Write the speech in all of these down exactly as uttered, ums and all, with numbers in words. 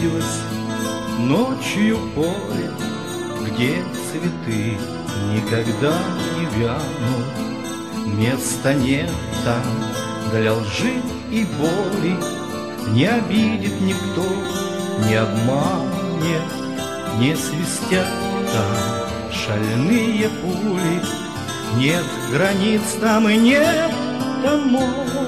привиделось ночью поле, где цветы никогда не вянут. Места нет там для лжи и боли, не обидит никто, не обманет, не свистят там шальные пули. Нет границ там и нет таможен,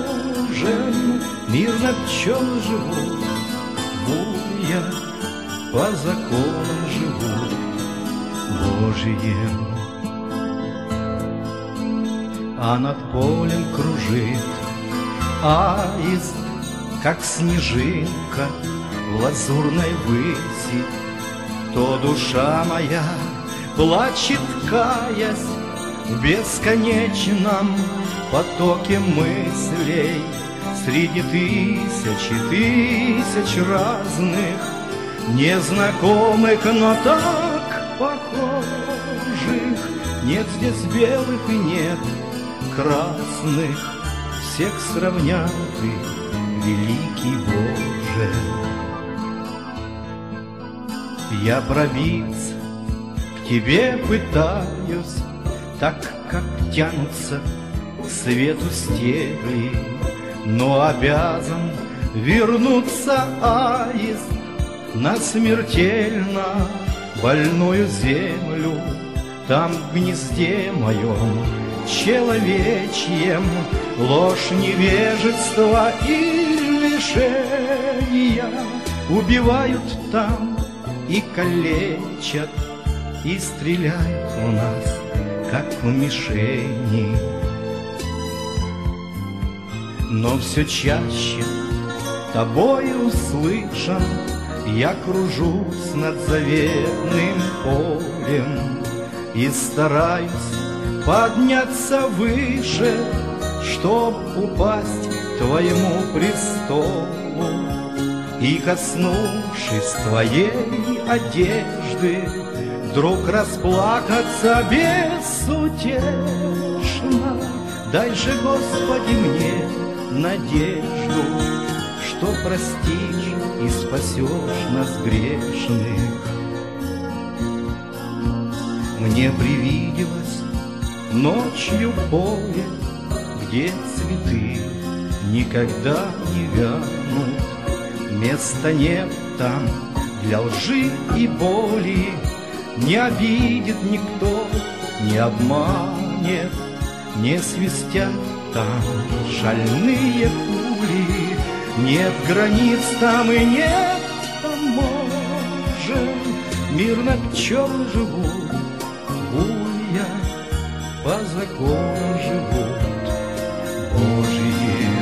мирно пчелы живут, буя по законам живут Божьим. А над полем кружит аист, как снежинка в лазурной выси. То душа моя плачет, каясь в бесконечном потоке мыслей, среди тысячи тысяч разных, незнакомых, но так похожих. Нет здесь белых и нет красных, всех сравнял ты, великий Боже. Я пробиться к тебе пытаюсь, так как тянутся к свету стебли, но обязан вернуться аист на смертельно больную землю. Там в гнезде моем человечьем ложь, невежество и лишения убивают там и калечат, и стреляют у нас, как в мишени. Но все чаще тобой услышан, я кружусь над заветным полем и стараюсь подняться выше, чтоб упасть к твоему престолу и, коснувшись твоей одежды, вдруг расплакаться безутешно. Дай же, Господи, мне надежду, что простишь и спасешь нас грешных. Мне привиделось ночью поле, где цветы никогда не вянут. Места нет там для лжи и боли, не обидит никто, не обманет, не свистят там шальные пули. Нет границ там и нет таможен, мирно пчелы живут, буя по законам живут Божьим.